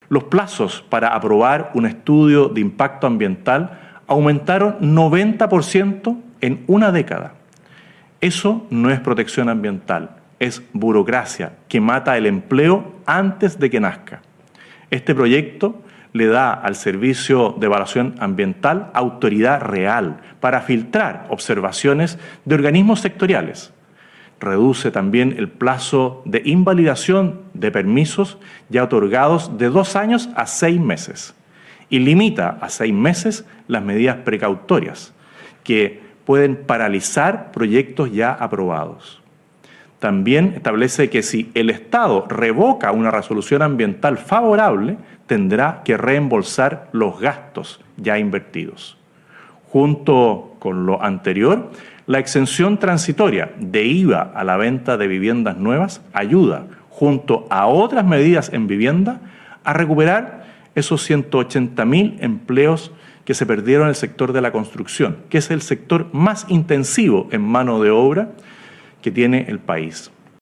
Los plazos para aprobar un estudio de impacto ambiental aumentaron 90% en una década. Eso no es protección ambiental, es burocracia que mata el empleo antes de que nazca. Este proyecto le da al Servicio de Evaluación Ambiental autoridad real para filtrar observaciones de organismos sectoriales. Reduce también el plazo de invalidación de permisos ya otorgados de 2 años a 6 meses y limita a 6 meses las medidas precautorias que pueden paralizar proyectos ya aprobados. También establece que si el Estado revoca una resolución ambiental favorable, tendrá que reembolsar los gastos ya invertidos. Junto con lo anterior, la exención transitoria de IVA a la venta de viviendas nuevas ayuda, junto a otras medidas en vivienda, a recuperar esos 180.000 empleos que se perdieron en el sector de la construcción, que es el sector más intensivo en mano de obra que tiene el país.